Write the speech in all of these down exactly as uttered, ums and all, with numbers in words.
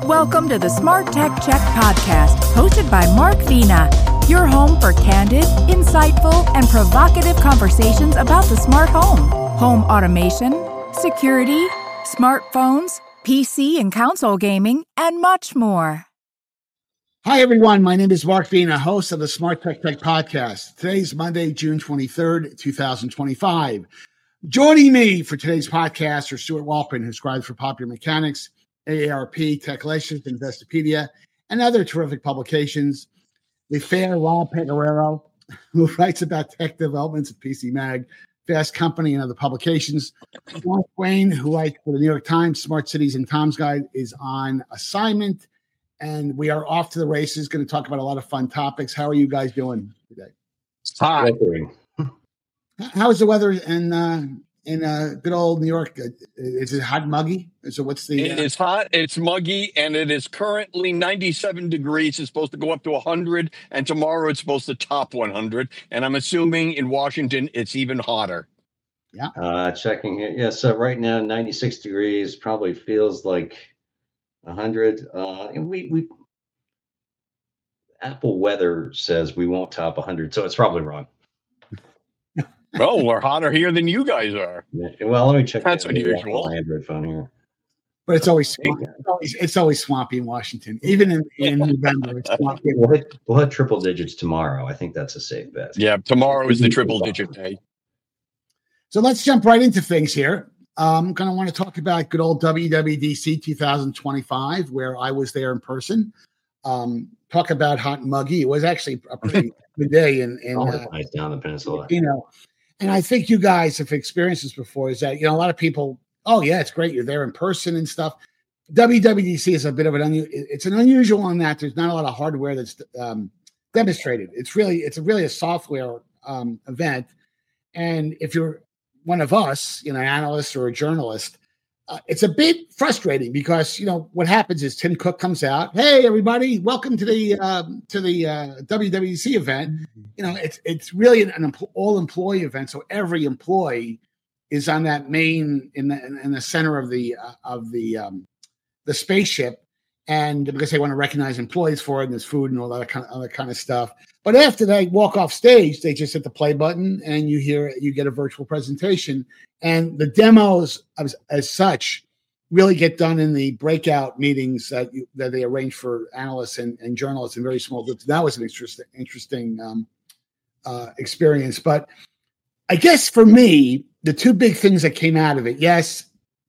Welcome to the Smart Tech Check podcast, hosted by Mark Vina, your home for candid, insightful, and provocative conversations about the smart home, home automation, security, smartphones, P C and console gaming, and much more. Hi, everyone. My name is Mark Vina, host of the Smart Tech Check podcast. Today's Monday, June twenty-third, twenty twenty-five. Joining me for today's podcast are Stuart Walpin, who scribes for Popular Mechanics, A A R P, Techlicious, Investopedia, and other terrific publications. The fair Rob Pecoraro, who writes about tech developments at P C Mag, Fast Company, and other publications. Mark Wayne, who writes for the New York Times, Smart Cities, and Tom's Guide, is on assignment. And we are off to the races, going to talk about a lot of fun topics. How are you guys doing today? Hi. How is the weather in uh, in uh, good old New York? Is it hot and muggy? So what's the? It uh, is hot, it's muggy, and it is currently ninety-seven degrees. It's supposed to go up to one hundred, and tomorrow it's supposed to top one hundred. And I'm assuming in Washington it's even hotter. Yeah. Uh, checking here. Yeah, so right now ninety-six degrees probably feels like one hundred. Uh, and we we Apple weather says we won't top one hundred, so it's probably wrong. Well, we're hotter here than you guys are. Yeah, well, let me check. That's the unusual. Android phone here. But it's always, it's always it's always swampy in Washington, even in, in November. It's swampy. We'll hit, we'll hit triple digits tomorrow. I think that's a safe bet. Yeah, tomorrow is the triple digit day. So let's jump right into things here. I'm going to want to talk about good old W W D C twenty twenty-five, where I was there in person. Um, talk about hot and muggy. It was actually a pretty good day in, in All uh, the nice down the peninsula. you know, and I think you guys have experienced this before, is that, you know, a lot of people, oh yeah, it's great, you're there in person and stuff. W W D C is a bit of an unusual, it's an unusual on that there's not a lot of hardware that's um, demonstrated. It's really, it's really a software um, event. And if you're one of us, you know, an analyst or a journalist, uh, it's a bit frustrating because, you know, what happens is Tim Cook comes out, hey, everybody, welcome to the um, to the uh, W W D C event. You know, it's it's really an, an empl- all employee event, so every employee is on that main in the in the center of the uh, of the um, the spaceship, and because they want to recognize employees for it, and there's food and all that kind of other kind of stuff. But after they walk off stage, they just hit the play button, and you hear you get a virtual presentation. And the demos as, as such really get done in the breakout meetings that you, that they arrange for analysts and, and journalists in very small groups. That was an interesting interesting um, uh, experience. But I guess for me, the two big things that came out of it, yes,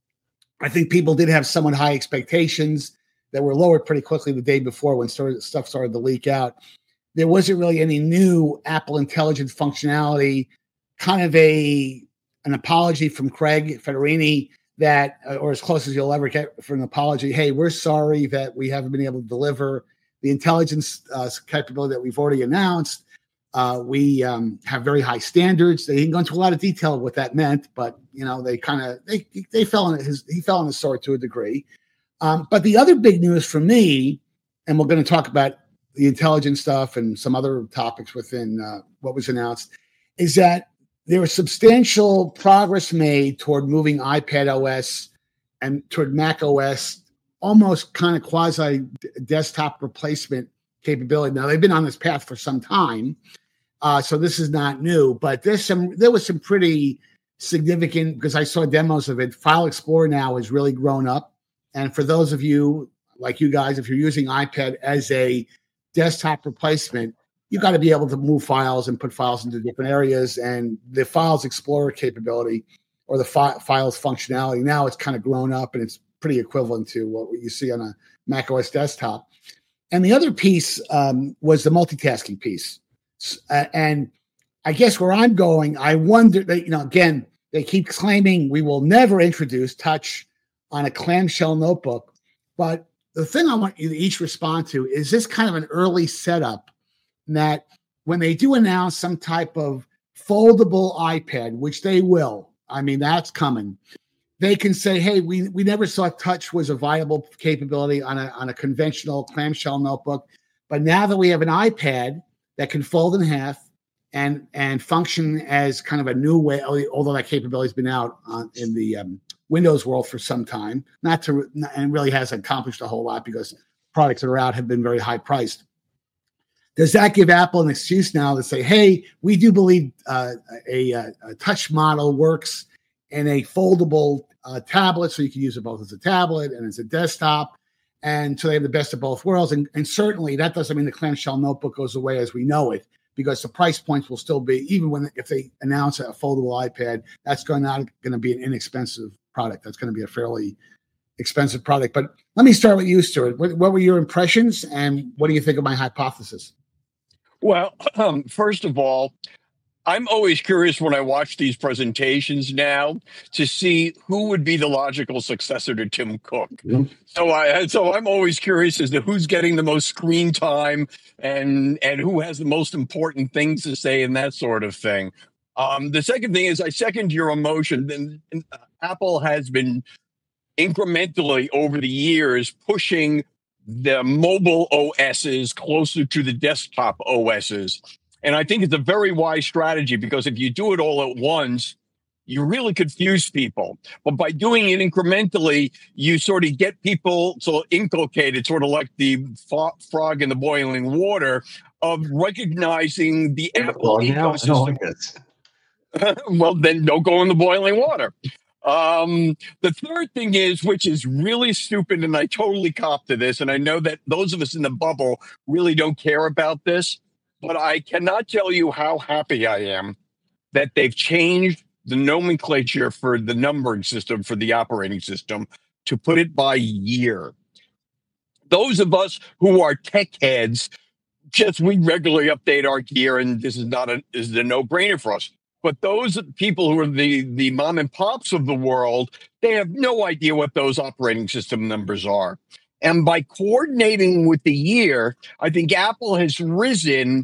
I think people did have somewhat high expectations that were lowered pretty quickly the day before when started, stuff started to leak out. There wasn't really any new Apple Intelligence functionality, kind of a an apology from Craig Federini that, uh, or as close as you'll ever get for an apology. Hey, we're sorry that we haven't been able to deliver the intelligence uh, capability that we've already announced. Uh, we um, have very high standards. They didn't go into a lot of detail of what that meant, but you know, they kind of they they fell in his he fell in his sword to a degree. Um, but the other big news for me, and we're going to talk about the intelligence stuff and some other topics within uh, what was announced, is that there was substantial progress made toward moving iPad O S and toward Mac O S, almost kind of quasi desktop replacement capability. Now they've been on this path for some time, uh, so this is not new. But there's some there was some pretty significant, because I saw demos of it. File Explorer now has really grown up, and for those of you like you guys, if you're using iPad as a desktop replacement, you got to be able to move files and put files into different areas. And the Files Explorer capability or the fi- files functionality, now it's kind of grown up and it's pretty equivalent to what you see on a Mac O S desktop. And the other piece um, was the multitasking piece. Uh, and I guess where I'm going, I wonder, that, you know, again, they keep claiming we will never introduce touch on a clamshell notebook. But the thing I want you to each respond to is this kind of an early setup that when they do announce some type of foldable iPad, which they will, I mean, that's coming, they can say, hey, we, we never saw touch was a viable capability on a, on a conventional clamshell notebook. But now that we have an iPad that can fold in half and and function as kind of a new way, although that capability has been out on, in the um, Windows world for some time, not to and really hasn't accomplished a whole lot because products that are out have been very high priced. Does that give Apple an excuse now to say, hey, we do believe uh, a, a, a touch model works in a foldable uh, tablet, so you can use it both as a tablet and as a desktop, and so they have the best of both worlds. And, and certainly that doesn't mean the clamshell notebook goes away as we know it, because the price points will still be, even when if they announce a foldable iPad, that's going not going to be an inexpensive product. That's going to be a fairly expensive product. But let me start with you, Stuart. What, what were your impressions, and what do you think of my hypothesis? Well, um, first of all, I'm always curious when I watch these presentations now to see who would be the logical successor to Tim Cook. Mm-hmm. So I, so I'm always curious as to who's getting the most screen time and and who has the most important things to say and that sort of thing. Um, the second thing is I second your emotion. And, and Apple has been incrementally over the years pushing the mobile O Ss closer to the desktop O Ss. And I think it's a very wise strategy, because if you do it all at once, you really confuse people. But by doing it incrementally, you sort of get people so inculcated, sort of like the fo- frog in the boiling water, of recognizing the Apple ecosystem. Well, then don't go in the boiling water. Um, the third thing is, which is really stupid, and I totally cop to this, and I know that those of us in the bubble really don't care about this, but I cannot tell you how happy I am that they've changed the nomenclature for the numbering system for the operating system to put it by year. Those of us who are tech heads, just we regularly update our gear, and this is not a this is a no-brainer for us. But those people who are the, the mom and pops of the world, they have no idea what those operating system numbers are. And by coordinating with the year, I think Apple has risen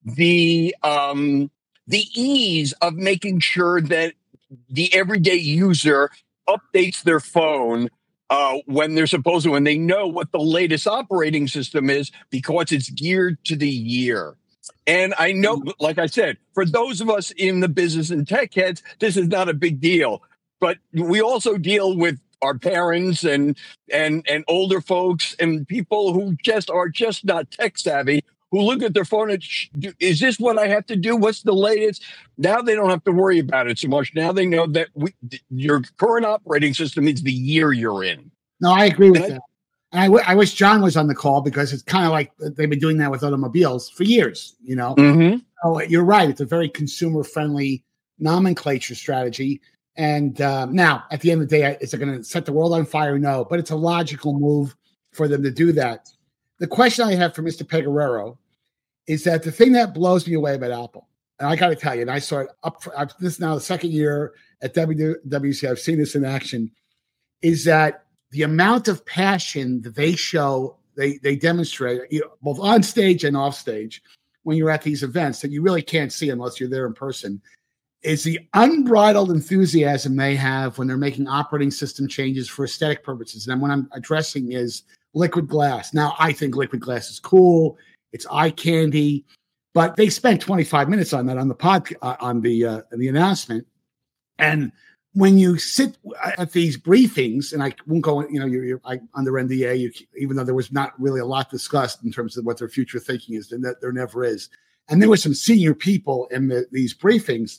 the um, the ease of making sure that the everyday user updates their phone uh, when they're supposed to, and they know what the latest operating system is because it's geared to the year. And I know, like I said, for those of us in the business and tech heads, this is not a big deal. But we also deal with our parents and and and older folks and people who just are just not tech savvy, who look at their phone and, is this what I have to do? What's the latest? Now they don't have to worry about it so much. Now they know that we, your current operating system is the year you're in. No, I agree with and that. I, And I, w- I wish John was on the call, because it's kind of like they've been doing that with automobiles for years, you know. Mm-hmm. So you're right. It's a very consumer-friendly nomenclature strategy. And uh, now, at the end of the day, is it going to set the world on fire? No, but it's a logical move for them to do that. The question I have for Mister Pecoraro is that the thing that blows me away about Apple, and I got to tell you, and I saw it up for, uh, this is now the second year at W W D C, I've seen this in action, is that the amount of passion that they show, they they demonstrate, you know, both on stage and off stage, when you're at these events that you really can't see unless you're there in person, is the unbridled enthusiasm they have when they're making operating system changes for aesthetic purposes. And what I'm addressing is Liquid Glass. Now, I think Liquid Glass is cool. It's eye candy, but they spent twenty-five minutes on that on the pod, uh, on the uh, the announcement. And when you sit at these briefings, and I won't go, you know, you're, you're I, under N D A, you, even though there was not really a lot discussed in terms of what their future thinking is, and that there never is. And there were some senior people in the, these briefings.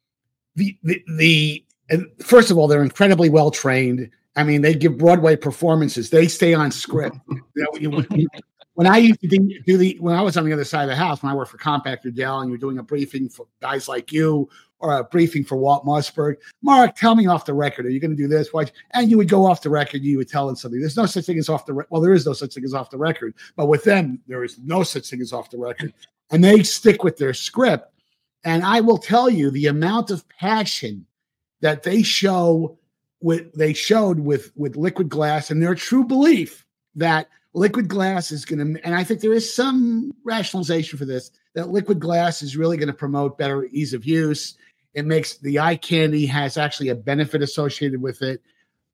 The the, the and first of all, they're incredibly well trained. I mean, they give Broadway performances. They stay on script. You know, you, when I used to do the when I was on the other side of the house, when I worked for Compactor Dell, and you're doing a briefing for guys like you, or a briefing for Walt Mossberg, Mark, tell me off the record. Are you going to do this? Why? And you would go off the record. You would tell them something. There's no such thing as off the record. Well, there is no such thing as off the record. But with them, there is no such thing as off the record. And they stick with their script. And I will tell you the amount of passion that they show with they showed with, with Liquid Glass, and their true belief that Liquid Glass is going to, and I think there is some rationalization for this, that Liquid Glass is really going to promote better ease of use. It makes the eye candy has actually a benefit associated with it.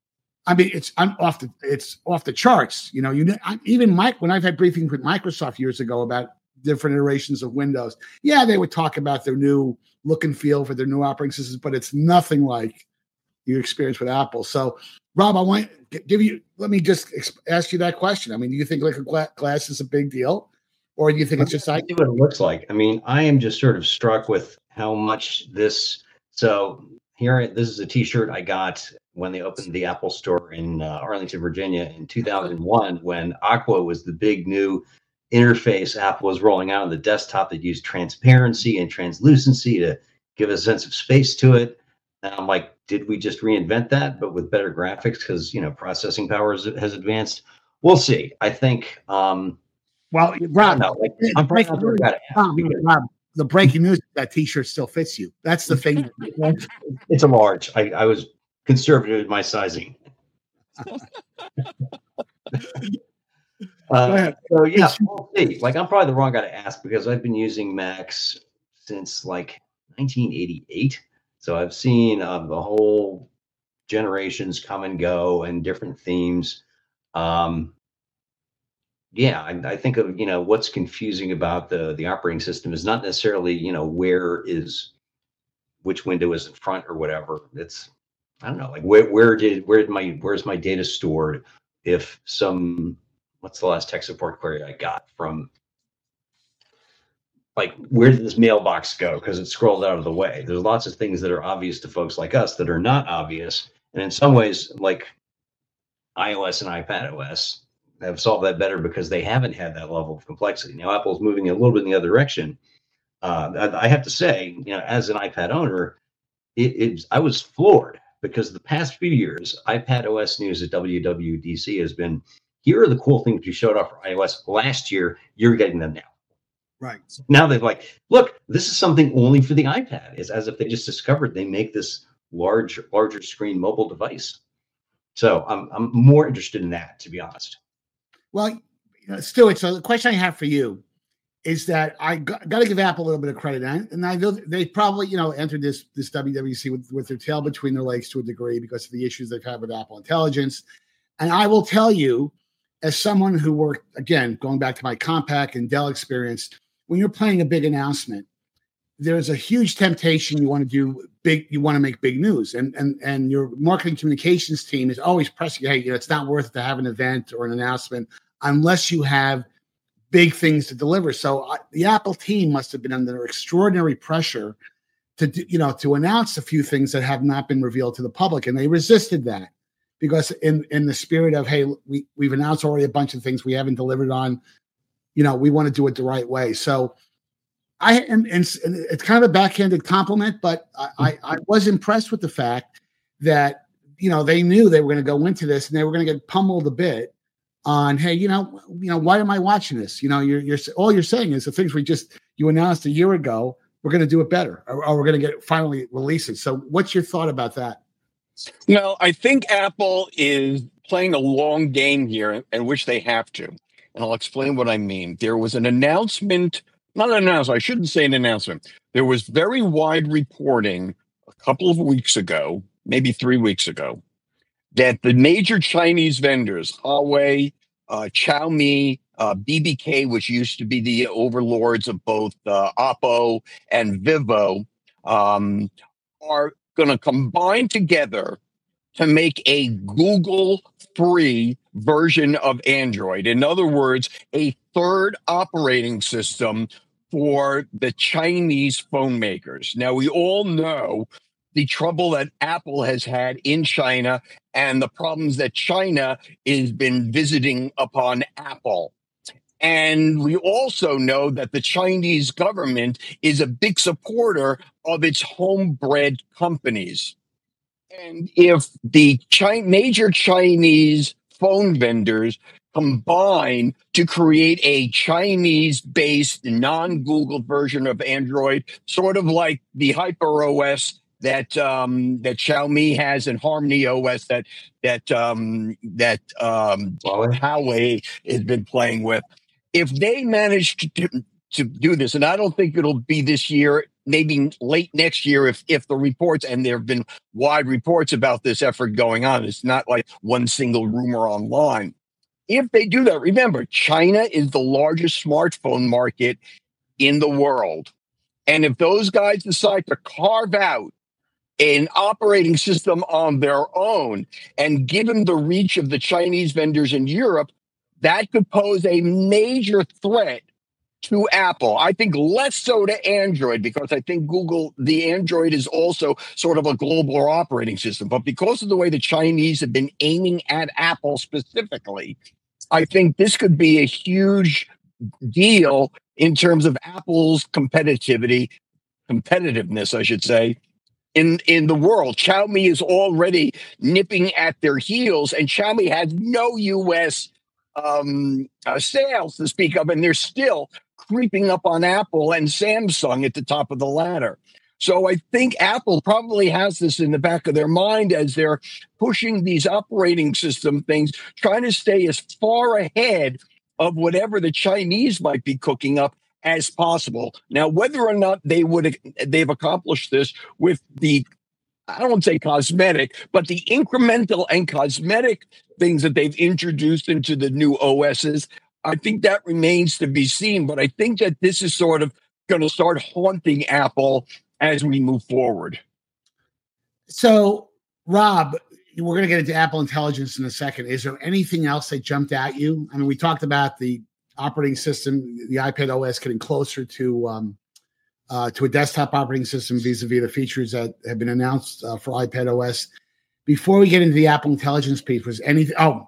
I mean, it's I'm off the it's off the charts. You know, you I, even Mike when I've had briefings with Microsoft years ago about different iterations of Windows. Yeah, they would talk about their new look and feel for their new operating systems, but it's nothing like your experience with Apple. So, Rob, I want to give you, let me just ask you that question. I mean, do you think Liquid Glass is a big deal? Or do you think it's just like what it looks like? I mean, I am just sort of struck with how much this. So here, this is a T-shirt I got when they opened the Apple store in uh, Arlington, Virginia, in two thousand one, when Aqua was the big new interface Apple was rolling out on the desktop that used transparency and translucency to give a sense of space to it. And I'm like, did we just reinvent that, but with better graphics because you know processing power has, has advanced? We'll see. I think. Um, Well, Rob, know, like, I'm breaking news, Rob, Rob, the breaking news, that T-shirt still fits you. That's the thing. It's a large. I, I was conservative in my sizing. uh, so yeah, we'll see. Like I'm probably the wrong guy to ask because I've been using Macs since like nineteen eighty-eight. So I've seen uh, the whole generations come and go and different themes. Um, Yeah, I, I think of, you know, what's confusing about the the operating system is not necessarily, you know, where is which window is in front or whatever. It's, I don't know, like where where did where did my where's my data stored if some what's the last tech support query I got from like where did this mailbox go because it scrolled out of the way. There's lots of things that are obvious to folks like us that are not obvious. And in some ways, like iOS and iPadOS have solved that better because they haven't had that level of complexity. Now, Apple's moving a little bit in the other direction. Uh, I, I have to say, you know, as an iPad owner, it, it I was floored because the past few years, iPadOS news at W W D C has been, here are the cool things you showed off for iOS last year. You're getting them now. Right. So now they've like, look, this is something only for the iPad. It's as if they just discovered they make this large, larger screen mobile device. So I'm I'm more interested in that, to be honest. Well, you know, Stuart, so the question I have for you is that I got, got to give Apple a little bit of credit. And, and I know they probably, you know, entered this this W W D C with, with their tail between their legs to a degree because of the issues they've had with Apple Intelligence. And I will tell you, as someone who worked, again, going back to my Compaq and Dell experience, when you're planning a big announcement, there's a huge temptation. You want to do big, you want to make big news. And and and your marketing communications team is always pressing, hey, you know, it's not worth it to have an event or an announcement unless you have big things to deliver. So uh, the Apple team must have been under extraordinary pressure to, do, you know, to announce a few things that have not been revealed to the public. And they resisted that because in, in the spirit of, hey, we, we've announced already a bunch of things we haven't delivered on, you know, we want to do it the right way. So I, and, and it's kind of a backhanded compliment, but I, I, I was impressed with the fact that, you know, they knew they were going to go into this and they were going to get pummeled a bit on, hey, you know, you know, why am I watching this? You know, you're, you're all you're saying is the things we just, you announced a year ago, we're going to do it better, or, or we're going to get finally release it. So what's your thought about that? No, I think Apple is playing a long game here, and which they have to. And I'll explain what I mean. There was an announcement, not an announcement, I shouldn't say an announcement. There was very wide reporting a couple of weeks ago, maybe three weeks ago, that the major Chinese vendors, Huawei, uh, Xiaomi, uh, B B K, which used to be the overlords of both uh, Oppo and Vivo, um, are going to combine together to make a Google-free version of Android. In other words, a third operating system for the Chinese phone makers. Now, we all know the trouble that Apple has had in China and the problems that China has been visiting upon Apple. And we also know that the Chinese government is a big supporter of its homebred companies. And if the Chi- major Chinese phone vendors combine to create a Chinese-based non-Google version of Android, sort of like the HyperOS that um, that Xiaomi has and Harmony O S that that um, that um, Huawei has been playing with. If they manage to do, to do this, and I don't think it'll be this year, maybe late next year, if if the reports, and there have been wide reports about this effort going on, it's not like one single rumor online. if they do that, remember, China is the largest smartphone market in the world. And if those guys decide to carve out an operating system on their own, and given the reach of the Chinese vendors in Europe, that could pose a major threat to Apple. I think less so to Android, because I think Google, the Android is also sort of a global operating system. But because of the way the Chinese have been aiming at Apple specifically, I think this could be a huge deal in terms of Apple's competitivity, competitiveness, I should say, in, in the world. Xiaomi is already nipping at their heels, and Xiaomi has no U S um, uh, sales to speak of, and they're still creeping up on Apple and Samsung at the top of the ladder. So I think Apple probably has this in the back of their mind as they're pushing these operating system things, trying to stay as far ahead of whatever the Chinese might be cooking up as possible. Now, whether or not they would they've accomplished this with the, I don't want to say cosmetic, but the incremental and cosmetic things that they've introduced into the new O Ss, I think that remains to be seen. But I think that this is sort of going to start haunting Apple as we move forward. So, Rob, we're going to get into Apple Intelligence in a second. Is there anything else that jumped at you? I mean, we talked about the operating system, the iPad O S getting closer to um, uh, to a desktop operating system vis-a-vis the features that have been announced uh, for iPad O S. Before we get into the Apple Intelligence piece, was anything? Oh,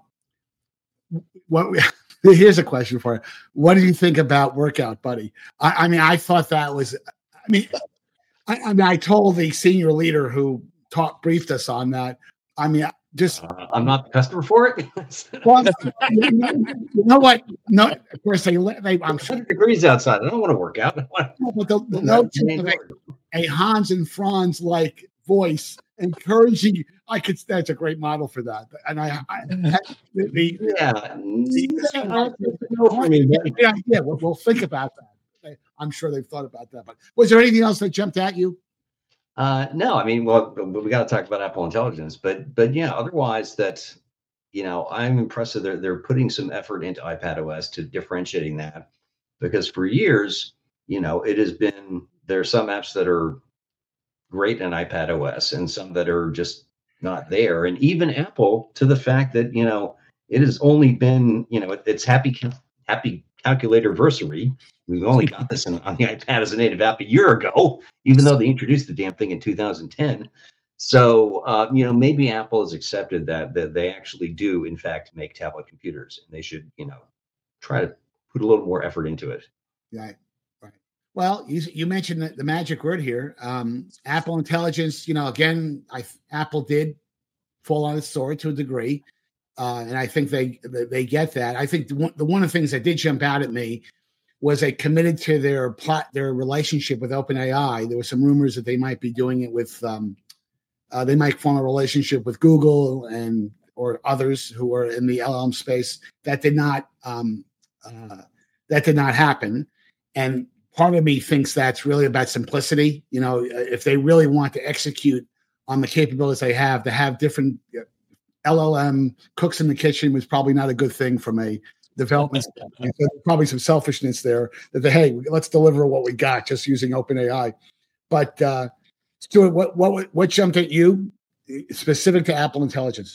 what? Here's a question for you. What did you think about Workout Buddy? I, I mean, I thought that was. I mean, I, I mean, I told the senior leader who taught briefed us on that. I mean, just uh, I'm not the customer for it. Well, you know what? No, of course they. they I'm sure degrees outside. I don't want to work out. But the, the notes of a, a Hans and Franz like voice encouraging. I could. That's a great model for that. And I, I the, the yeah, the, yeah, yeah. We'll, we'll think about that. I'm sure they've thought about that. But was there anything else that jumped at you? Uh, no, I mean, well, we got to talk about Apple Intelligence, but but yeah, otherwise, that you know, I'm impressed that they're they're putting some effort into iPad O S to differentiating that, because for years, you know, it has been there are some apps that are great in iPad O S and some that are just not there, and even Apple, to the fact that you know it has only been you know it, it's happy happy calculator versary. We've only got this in, on the iPad as a native app a year ago, even though they introduced the damn thing in two thousand ten. So, uh, you know, maybe Apple has accepted that, that they actually do, in fact, make tablet computers. And they should, you know, try to put a little more effort into it. Right, right. Well, you, you mentioned the, the magic word here. Um, Apple Intelligence, you know, again, I, Apple did fall on its sword to a degree. Uh, and I think they, they they get that. I think the one, the one of the things that did jump out at me was they committed to their plot, their relationship with OpenAI. There were some rumors that they might be doing it with, um, uh, they might form a relationship with Google and or others who are in the L L M space. That did not, um, uh, that did not happen. And part of me thinks that's really about simplicity. You know, if they really want to execute on the capabilities they have, to have different L L M cooks in the kitchen was probably not a good thing from a development. There's probably some selfishness there that they, hey, let's deliver what we got just using OpenAI. But uh, Stuart, what what what jumped at you specific to Apple Intelligence?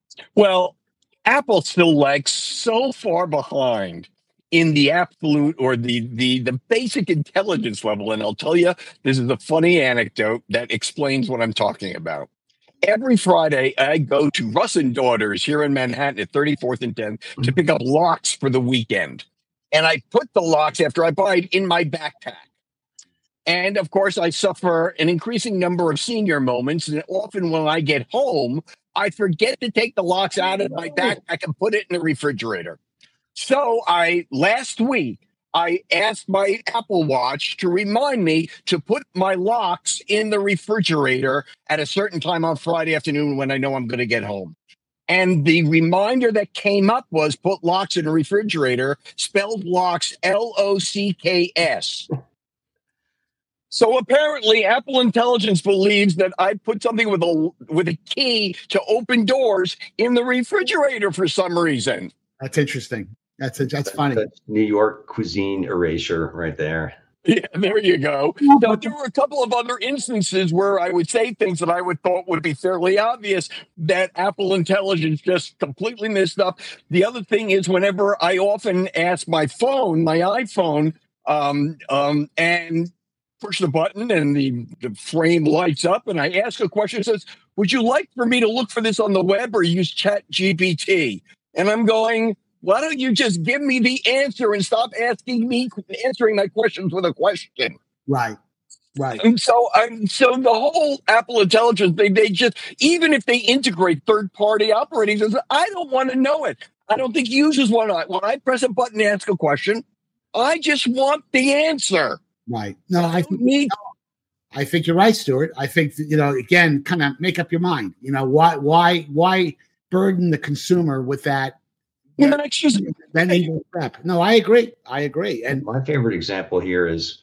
Well, Apple still lags so far behind in the absolute or the the the basic intelligence level, and I'll tell you, this is a funny anecdote that explains what I'm talking about. Every Friday, I go to Russ and Daughters here in Manhattan at thirty-fourth and tenth to pick up locks for the weekend. And I put the locks after I buy it in my backpack. And of course, I suffer an increasing number of senior moments. And often when I get home, I forget to take the locks out of my backpack and put it in the refrigerator. So I, last week, I asked my Apple Watch to remind me to put my locks in the refrigerator at a certain time on Friday afternoon when I know I'm going to get home. And the reminder that came up was put locks in the refrigerator, spelled locks, L O C K S. So apparently Apple Intelligence believes that I put something with a with a key to open doors in the refrigerator for some reason. That's interesting. That's that's, that's funny. That's New York cuisine erasure right there. Yeah, there you go. Yeah, Now, but there were a couple of other instances where I would say things that I would thought would be fairly obvious that Apple Intelligence just completely missed up. The other thing is, whenever I often ask my phone, my iPhone, um, um, and push the button and the, the frame lights up, and I ask a question, it says, "Would you like for me to look for this on the web or use Chat G P T?" And I'm going, why don't you just give me the answer and stop asking me, answering my questions with a question? Right, right. And so, um, so the whole Apple Intelligence thing, they just, even if they integrate third-party operating systems, I don't want to know it. I don't think users want to. When I press a button to ask a question, I just want the answer. Right. No, I, I don't need. I think you're right, Stuart. I think that, you know, again, kind of make up your mind. You know, why, why, why burden the consumer with that? You know, it's just, That evil crap. No, I agree. I agree. And My favorite example here is,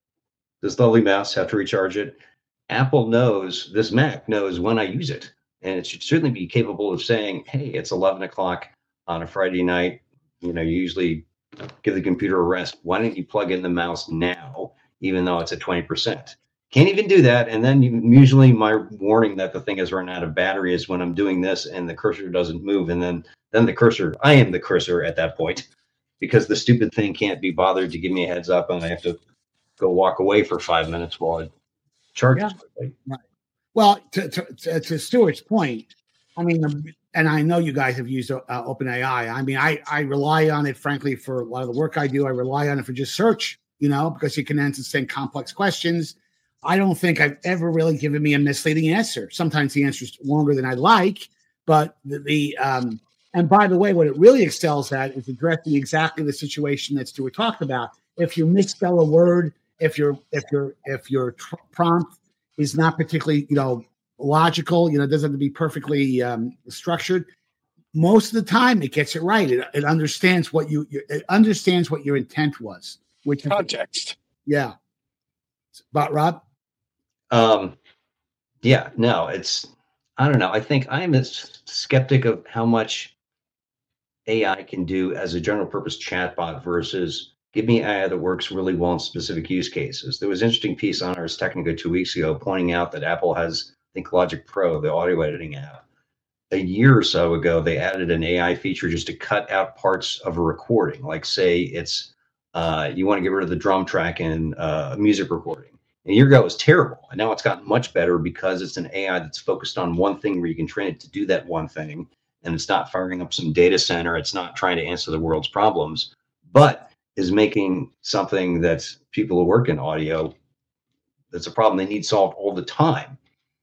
does lovely mouse have to recharge it? Apple knows, this Mac knows when I use it. And it should certainly be capable of saying, hey, it's eleven o'clock on a Friday night. You know, you usually give the computer a rest. Why don't you plug in the mouse now, even though it's at twenty percent? Can't even do that. And then you, usually my warning that the thing has run out of battery is when I'm doing this and the cursor doesn't move. And then, then the cursor, I am the cursor at that point, because the stupid thing can't be bothered to give me a heads up and I have to go walk away for five minutes while it charges. Yeah. Right. Well, to, to, to, to Stuart's point, I mean, and I know you guys have used uh, OpenAI. I mean, I, I rely on it, frankly, for a lot of the work I do. I rely on it for just search, you know, because you can answer complex questions. I don't think I've ever really given me a misleading answer. Sometimes the answer is longer than I like, but the, the um, and by the way, what it really excels at is addressing exactly the situation that Stuart talked about. If you misspell a word, if your if your if your tr- prompt is not particularly, you know, logical, you know, it doesn't have to be perfectly um, structured. Most of the time, it gets it right. It, it understands what you it understands what your intent was. Which context. Yeah. But Rob. Um, yeah, no, it's, I don't know. I think I'm a skeptic of how much A I can do as a general purpose chatbot versus give me A I that works really well in specific use cases. There was an interesting piece on Ars Technica two weeks ago pointing out that Apple has, I think, Logic Pro, the audio editing app. A year or so ago, they added an A I feature just to cut out parts of a recording. Like say it's, uh, you want to get rid of the drum track in uh, a music recording. A year ago, it was terrible. And now it's gotten much better because it's an A I that's focused on one thing where you can train it to do that one thing. And it's not firing up some data center. It's not trying to answer the world's problems, but is making something that people who work in audio, that's a problem they need solved all the time.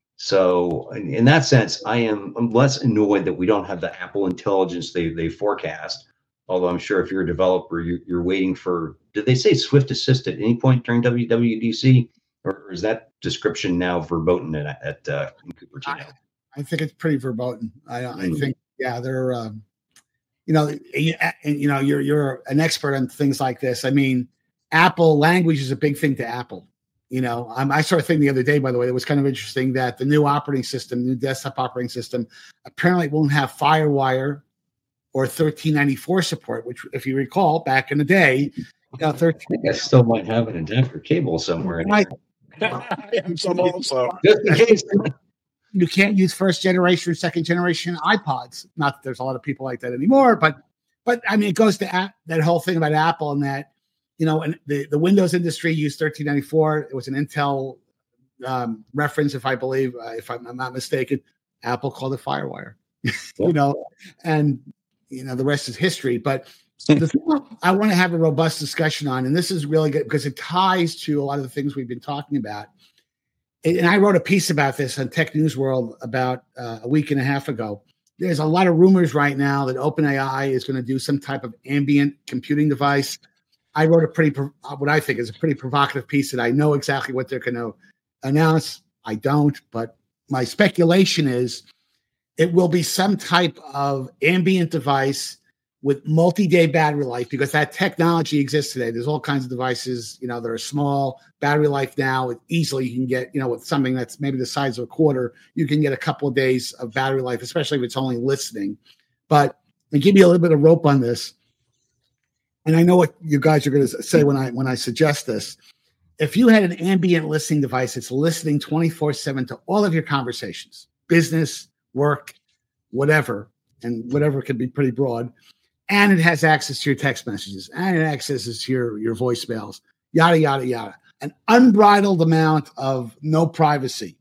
So in, in that sense, I am I'm less annoyed that we don't have the Apple Intelligence they, they forecast. Although I'm sure if you're a developer, you're, you're waiting for, did they say Swift Assist at any point during W W D C? Or is that description now verboten at, at uh, in Cupertino? I, I think it's pretty verboten. I, mm. I think, yeah, they're, um, you know, you, you know, you're you're an expert on things like this. I mean, Apple language is a big thing to Apple. You know, um, I saw a thing the other day, by the way, that was kind of interesting that the new operating system, new desktop operating system, apparently won't have FireWire or thirteen ninety-four support, which, if you recall, back in the day, you know, thirteen. I think I still might have an adapter cable somewhere. In I, Some also. Just in case. You can't use first generation or second generation iPods. Not that there's a lot of people like that anymore, but but I mean, it goes to a- that whole thing about Apple and that, you know, and the, the Windows industry used thirteen ninety-four. It was an Intel um, reference, if I believe, uh, if I'm, I'm not mistaken. Apple called it FireWire, you know, and you know the rest is history. But the thing I want to have a robust discussion on, and this is really good because it ties to a lot of the things we've been talking about. And I wrote a piece about this on Tech News World about uh, a week and a half ago. There's a lot of rumors right now that OpenAI is going to do some type of ambient computing device. I wrote a pretty, what I think is a pretty provocative piece that I know exactly what they're going to announce. I don't, but my speculation is it will be some type of ambient device with multi-day battery life, because that technology exists today. There's all kinds of devices, you know, that are small battery life now. Easily you can get, you know, with something that's maybe the size of a quarter, you can get a couple of days of battery life, especially if it's only listening. But and give you a little bit of rope on this. And I know what you guys are going to say when I when I suggest this. If you had an ambient listening device that's listening twenty-four seven to all of your conversations, business, work, whatever, and whatever could be pretty broad, and it has access to your text messages, and it accesses to your, your voicemails, yada, yada, yada, an unbridled amount of no privacy.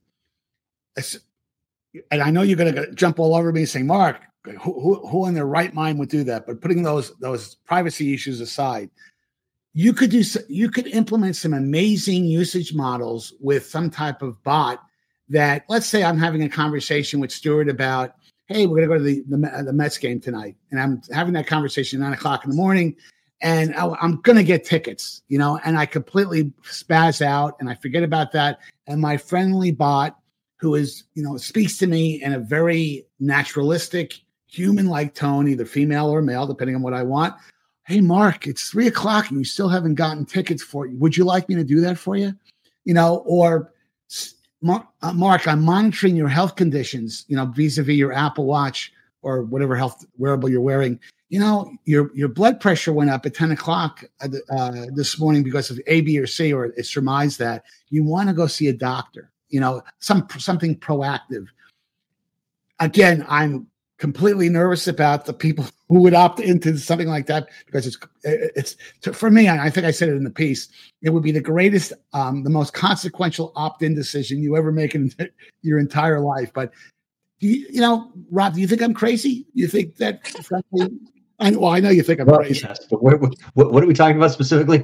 And I know you're going to jump all over me and say, Mark, who, who, who in their right mind would do that? But putting those those privacy issues aside, you could do you could implement some amazing usage models with some type of bot that, let's say I'm having a conversation with Stuart about, hey, we're going to go to the, the the Mets game tonight, and I'm having that conversation at nine o'clock in the morning, and I, I'm going to get tickets, you know, and I completely spaz out and I forget about that, and my friendly bot, who is, you know, speaks to me in a very naturalistic, human-like tone, either female or male, depending on what I want. Hey, Mark, it's three o'clock and you still haven't gotten tickets for you. Would you like me to do that for you? You know, or Mark, uh, Mark, I'm monitoring your health conditions, you know, vis-a-vis your Apple Watch or whatever health wearable you're wearing. You know, your your blood pressure went up at ten o'clock uh, this morning because of A, B, or C, or it surmised that. You want to go see a doctor, you know, some something proactive. Again, I'm completely nervous about the people who would opt into something like that, because it's it's for me. I think I said it in the piece. It would be the greatest, um, the most consequential opt-in decision you ever make in your entire life. But do you, you know, Rob, do you think I'm crazy? You think that? Frankly, I, well, I know you think I'm well, crazy. Yes, but what, what, what are we talking about specifically?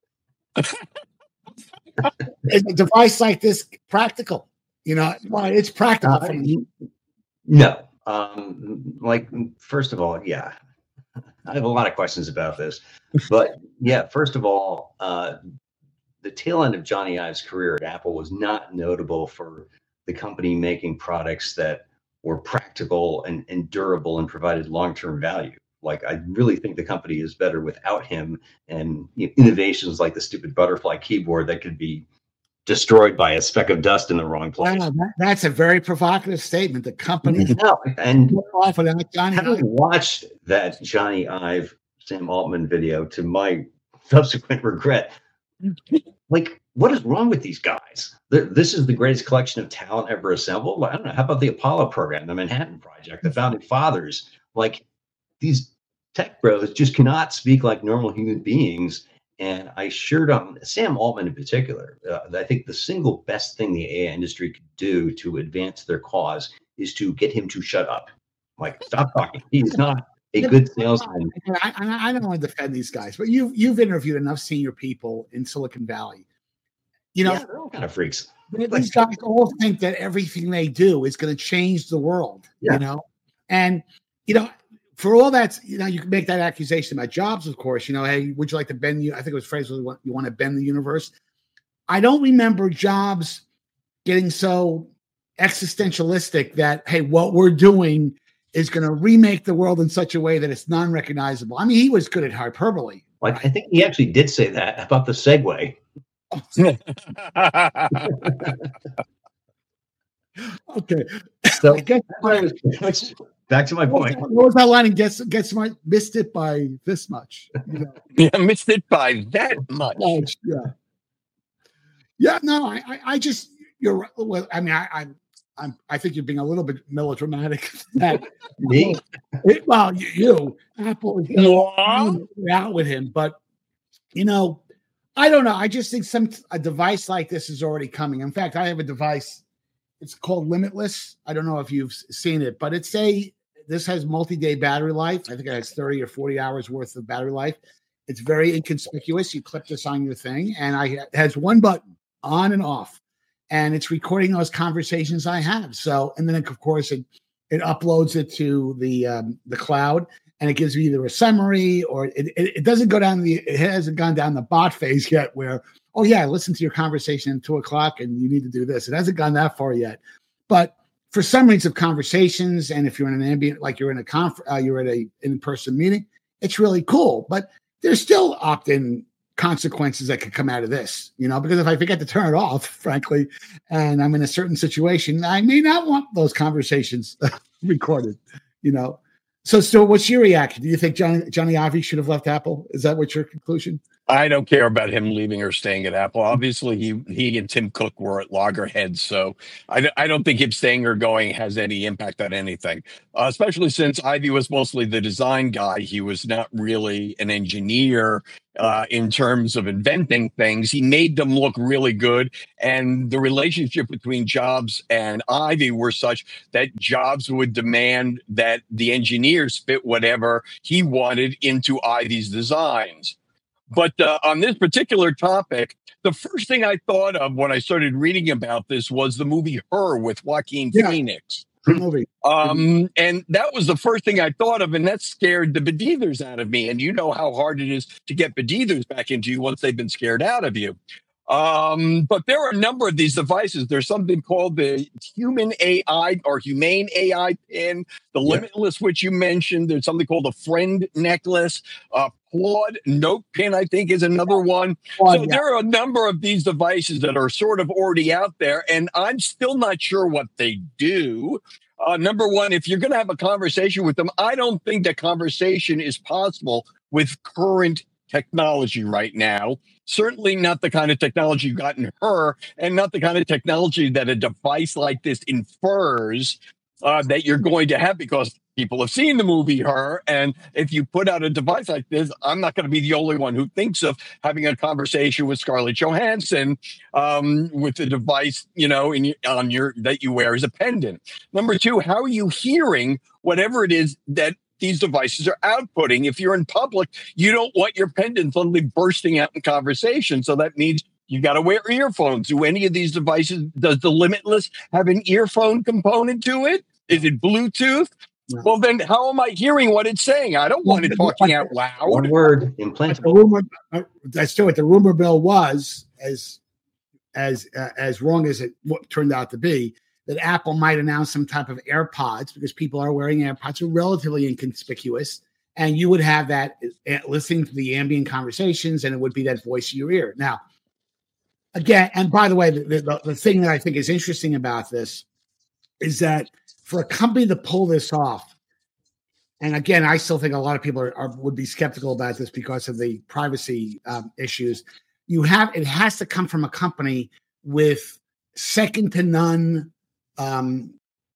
Is a device like this practical? You know, well, it's practical. Uh, no. Um, like, first of all, yeah, I have a lot of questions about this, but yeah, first of all, uh, the tail end of Johnny Ive's career at Apple was not notable for the company making products that were practical and, and durable and provided long-term value. Like, I really think the company is better without him, and you know, innovations like the stupid butterfly keyboard that could be destroyed by a speck of dust in the wrong place. Wow, that, that's a very provocative statement. The company, no, and Johnny having Ive. watched that Johnny Ive Sam Altman video, to my subsequent regret, like, what is wrong with these guys? This is the greatest collection of talent ever assembled. I don't know. How about the Apollo program, the Manhattan Project, the Founding Fathers? Like, these tech bros just cannot speak like normal human beings. And I sure don't. Sam Altman in particular, uh, I think the single best thing the A I industry could do to advance their cause is to get him to shut up. Like, stop talking. He's not a good salesman. I, I, I don't want to defend these guys, but you've you've interviewed enough senior people in Silicon Valley. You know, yeah, they're all kind of freaks. These guys all think that everything they do is going to change the world. Yeah. You know, and you know. For all that, you know, you can make that accusation about Jobs, of course. You know, hey, would you like to bend you? I think it was phrased, you want to bend the universe. I don't remember Jobs getting so existentialistic that, hey, what we're doing is going to remake the world in such a way that it's non-recognizable. I mean, he was good at hyperbole. Like, I think he actually did say that about the Segway. Okay. So I guess back to my point. What was that line? Gets gets my missed it by this much. You know? Yeah, missed it by that much. Yeah. Yeah. No, I, I, I just you're. Well, I mean, I, I, I'm. I think you're being a little bit melodramatic. That Me? It, well, you, you Apple is out with him, but you know, I don't know. I just think some a device like this is already coming. In fact, I have a device. It's called Limitless. I don't know if you've seen it, but it's a, this has multi-day battery life. I think it has thirty or forty hours worth of battery life. It's very inconspicuous. You clip this on your thing, and I it has one button, on and off, and it's recording those conversations I have. So, and then of course it it uploads it to the um, the cloud, and it gives me either a summary or it, it, it doesn't go down the, it hasn't gone down the bot phase yet where, oh yeah, listen to your conversation at two o'clock and you need to do this. It hasn't gone that far yet. But for summaries of conversations, and if you're in an ambient, like you're in a conf, uh, you're at a in-person meeting, it's really cool. But there's still opt-in consequences that could come out of this, you know, because if I forget to turn it off, frankly, and I'm in a certain situation, I may not want those conversations recorded, you know. So, so what's your reaction? Do you think Johnny Johnny Ive should have left Apple? Is that what your conclusion? I don't care about him leaving or staying at Apple. Obviously, he he and Tim Cook were at loggerheads, so I, I don't think him staying or going has any impact on anything. Uh, especially since Ive was mostly the design guy. He was not really an engineer uh, in terms of inventing things. He made them look really good, and the relationship between Jobs and Ive were such that Jobs would demand that the engineers fit whatever he wanted into Ive's designs. But uh, on this particular topic, the first thing I thought of when I started reading about this was the movie Her with Joaquin Yeah. Phoenix. Good movie. Um, and that was the first thing I thought of, and that scared the bedeathers out of me. And you know how hard it is to get bedeathers back into you once they've been scared out of you. Um, but there are a number of these devices. There's something called the Human A I or Humane A I pin, the Yeah. Limitless, which you mentioned. There's something called a Friend necklace. Uh, Claude Note pin, I think, is another one. Oh, So yeah. there are a number of these devices that are sort of already out there, and I'm still not sure what they do. Uh, number one, if you're going to have a conversation with them, I don't think that conversation is possible with current technology right now. Certainly not the kind of technology you got in Her, and not the kind of technology that a device like this infers uh, that you're going to have, because people have seen the movie Her. And if you put out a device like this, I'm not going to be the only one who thinks of having a conversation with Scarlett Johansson um, with the device, you know, in, on your that you wear as a pendant. Number two, how are you hearing whatever it is that these devices are outputting? If you're in public, you don't want your pendant suddenly bursting out in conversation. So that means you got to wear earphones. Do any of these devices, does the Limitless have an earphone component to it? Is it Bluetooth? No. Well, then how am I hearing what it's saying? I don't want it talking out One loud. word, But the implantable. rumor, uh, that's true. What the rumor mill was, as as uh, as wrong as it w- turned out to be, that Apple might announce some type of AirPods, because people are wearing AirPods, are relatively inconspicuous, and you would have that uh, listening to the ambient conversations, and it would be that voice in your ear. Now, again, and by the way, the, the, the thing that I think is interesting about this is that for a company to pull this off, and again, I still think a lot of people are, are would be skeptical about this because of the privacy um, issues. You have it has to come from a company with second to none um,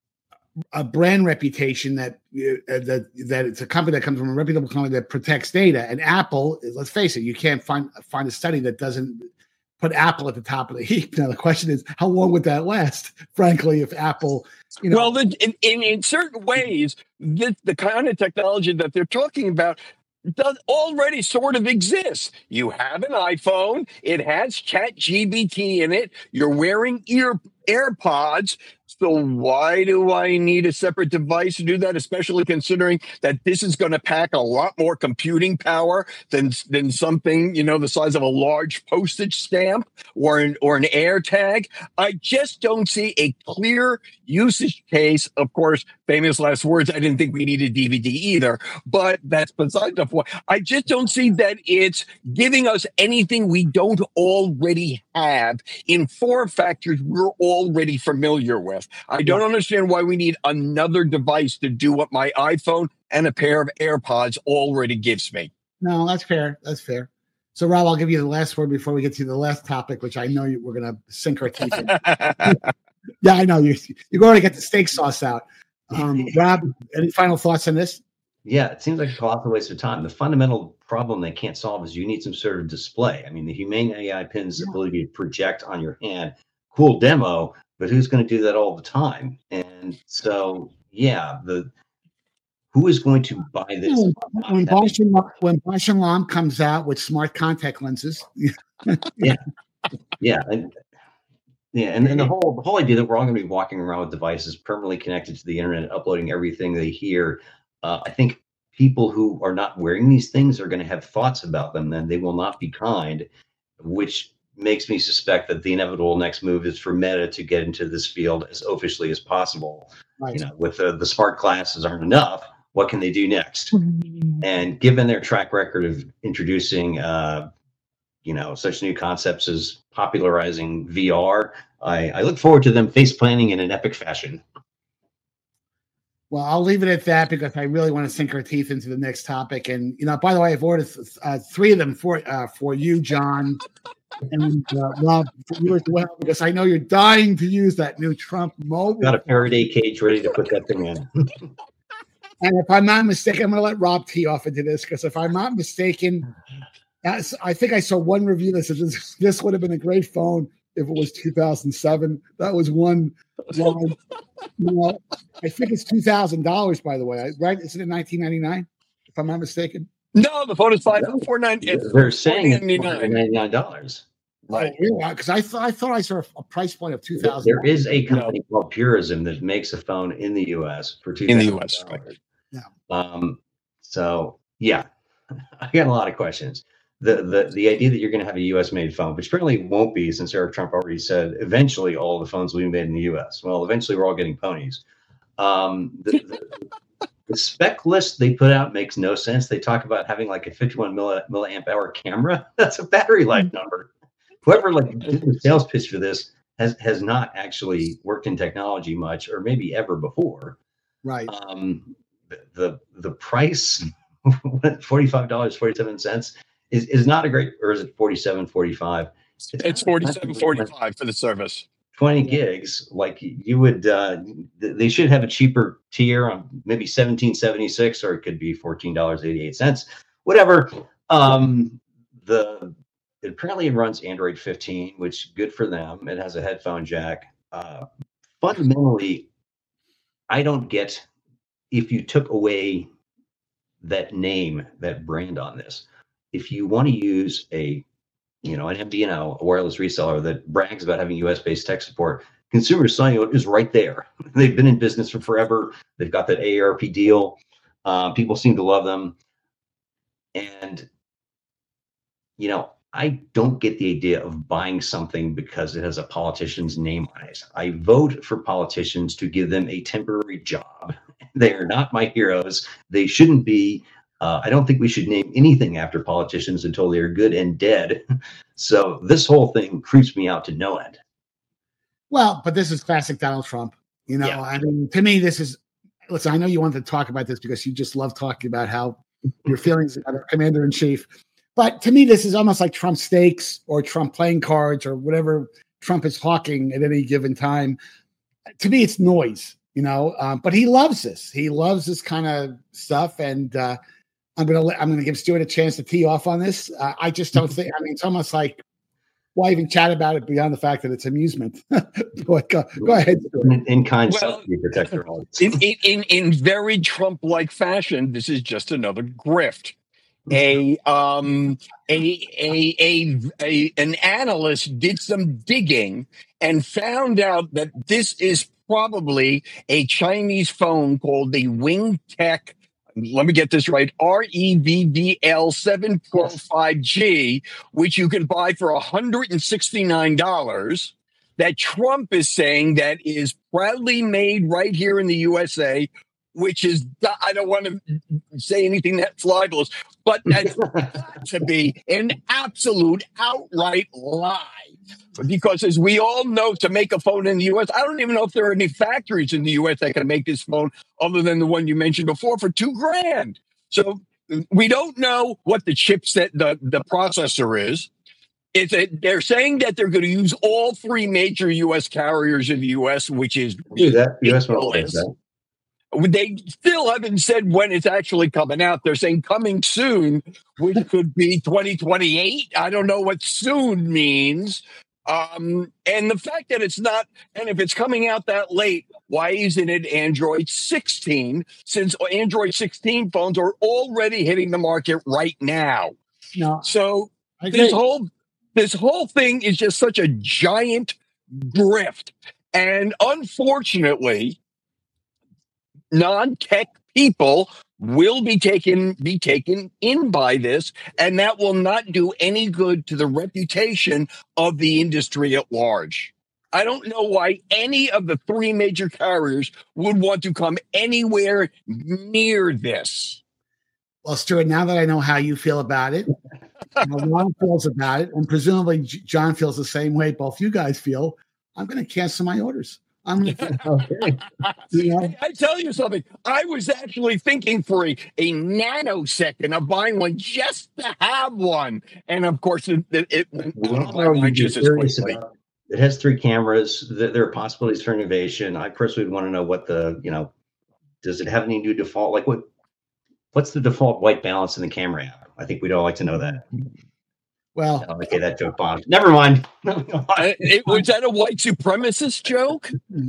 a brand reputation, that uh, that that it's a company that comes from a reputable company that protects data. And Apple, let's face it, you can't find find a study that doesn't put Apple at the top of the heap. Now the question is, how long would that last? Frankly, if Apple, you know, Well, then, in, in, in certain ways, the, the kind of technology that they're talking about does already sort of exist. You have an iPhone, it has Chat G B T in it, you're wearing ear AirPods. So why do I need a separate device to do that, especially considering that this is going to pack a lot more computing power than than something, you know, the size of a large postage stamp or an, or an AirTag? I just don't see a clear usage case. Of course, famous last words, I didn't think we needed D V D either, but that's beside the point. I just don't see that it's giving us anything we don't already have in form factors we're already familiar with. I don't understand why we need another device to do what my iPhone and a pair of AirPods already gives me. no, that's fair. That's fair. So, Rob, I'll give you the last word before we get to the last topic, which I know you, we're going to sink our teeth in. Yeah, I know you. You've already got the steak sauce out. Um, Rob, any final thoughts on this? Yeah, it seems like a colossal waste of time. The fundamental problem they can't solve is you need some sort of display. I mean, the Humane A I pin's Yeah. ability to project on your hand, cool demo, but who's going to do that all the time? And so, yeah, the who is going to buy this? When Bosch and Lam- when Bosch and Lam comes out with smart contact lenses, Yeah, and yeah, and, and the whole the whole idea that we're all going to be walking around with devices permanently connected to the internet, uploading everything they hear. Uh, I think people who are not wearing these things are going to have thoughts about them, and they will not be kind, which makes me suspect that the inevitable next move is for Meta to get into this field as officially as possible. right. You know, with the, the smart glasses aren't enough, what can they do next? And given their track record of introducing, uh, you know, such new concepts as popularizing V R, I, I look forward to them face planting in an epic fashion. Well, I'll leave it at that because I really want to sink our teeth into the next topic. And you know, by the way, I've ordered uh, three of them for uh, for you, John, and uh, Rob, for you as well, because I know you're dying to use that new Trump mobile. Got a Faraday cage ready to put that thing in. And if I'm not mistaken, I'm going to let Rob tee off into this because if I'm not mistaken, that's, I think I saw one review that said this, this would have been a great phone if it was two thousand seven. That was one line. You know, I think it's two thousand dollars, by the way, right? Isn't it nineteen ninety-nine, if I'm not mistaken? No, the phone is five four nine. They're saying it's ninety-nine dollars. Right. Because I thought I thought I saw a price point of two thousand. There is a company no. called Purism that makes a phone in the U S for two in the U S. Right. Yeah. Um. So yeah, I got a lot of questions. The, the the idea that you're going to have a U S made phone, which certainly won't be, since Eric Trump already said eventually all the phones will be made in the U S. Well, eventually we're all getting ponies. Um, the, the, the spec list they put out makes no sense. They talk about having like a fifty-one milliamp hour camera. That's a battery life number. Whoever like did the sales pitch for this has has not actually worked in technology much, or maybe ever before. Right. Um, the the, the price forty-five dollars and forty-seven cents. Is, is not a great, or is it forty-seven forty-five? It's, it's forty-seven forty-five for the service. twenty gigs, like you would, uh, they should have a cheaper tier on maybe seventeen seventy-six, or it could be fourteen dollars and eighty-eight cents, whatever. Um, the it apparently it runs Android fifteen, which good for them. It has a headphone jack. Uh, fundamentally, I don't get if you took away that name, that brand on this. If you want to use a, you know, an M V N O, a wireless reseller that brags about having U S-based tech support, Consumer Cellular is right there. They've been in business for forever. They've got that A A R P deal. Uh, people seem to love them. And, you know, I don't get the idea of buying something because it has a politician's name on it. I vote for politicians to give them a temporary job. They are not my heroes. They shouldn't be. Uh, I don't think we should name anything after politicians until they are good and dead. So this whole thing creeps me out to no end. Well, but this is classic Donald Trump. You know, yeah. I mean, to me, this is, listen, I know you wanted to talk about this because you just love talking about how your feelings about our commander in chief. But to me, this is almost like Trump steaks or Trump playing cards or whatever Trump is hawking at any given time. To me, it's noise, you know, um, but he loves this. He loves this kind of stuff. And, uh, I'm gonna let, I'm gonna give Stuart a chance to tee off on this. Uh, I just don't think. I mean, it's almost like why even chat about it beyond the fact that it's amusement. Boy, go, go ahead. In, in kind, well, you protect your own. In, in in very Trump-like fashion, this is just another grift. A um a, a a a an analyst did some digging and found out that this is probably a Chinese phone called the WingTech. Let me get this right, R E V V L seven Pro five G, which you can buy for one hundred sixty-nine dollars, that Trump is saying that is proudly made right here in the U S A, which is, I don't want to say anything that's libelous, but that's got to be an absolute outright lie. Because as we all know, to make a phone in the U S, I don't even know if there are any factories in the U S that can make this phone other than the one you mentioned before for two grand. So we don't know what the chipset, the, the processor is. It's a, they're saying that they're going to use all three major U S carriers in the U S, which is do that. U S will like that. They still haven't said when it's actually coming out. They're saying coming soon, which could be twenty twenty-eight. I don't know what soon means. Um, and the fact that it's not, and if it's coming out that late, why isn't it Android sixteen? Since Android sixteen phones are already hitting the market right now. No, so this whole this whole thing is just such a giant grift, and unfortunately, non-tech people will be taken be taken in by this, and that will not do any good to the reputation of the industry at large. I don't know why any of the three major carriers would want to come anywhere near this. Well, Stuart, now that I know how you feel about it, how Ron feels about it, and presumably John feels the same way both you guys feel, I'm going to cancel my orders. I'm, Okay. you know, Hey, I tell you something. I was actually thinking for a, a nanosecond of buying one just to have one. And of course, it, it, it went out of my Well, mind you're just as curious quickly. about- It has three cameras. There there are possibilities for innovation. I personally would want to know what the, you know, does it have any new default? Like what, what's the default white balance in the camera app? I think we'd all like to know that. well, Oh, okay, that joke bombed. Never mind. Uh, it, was that a white supremacist joke?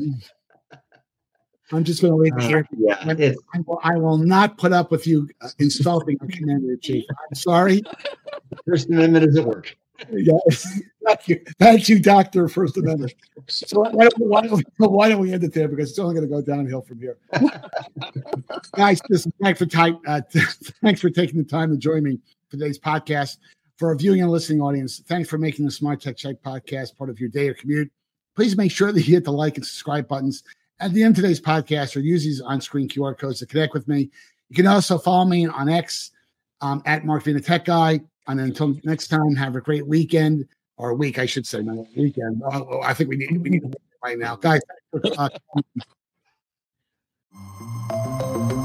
I'm just going to leave it Uh, here. yeah, I, it's, I will, I will not put up with you uh, insulting our commander in chief. I'm sorry. First Amendment is at work. Yes. Thank you. Thank you, Doctor First Amendment. So why don't, we, why, don't we, why don't we end it there? Because it's only going to go downhill from here. Guys, listen, thanks for, time, uh, thanks for taking the time to join me for today's podcast. For our viewing and listening audience, thanks for making the Smart Tech Check podcast part of your day or commute. Please make sure that you hit the like and subscribe buttons at the end of today's podcast or use these on-screen Q R codes to connect with me. You can also follow me on X um, at Mark Vina Tech Guy. And until next time, have a great weekend or a week, I should say, not a weekend. Oh, I think we need we need to right now, guys. Thanks for, uh,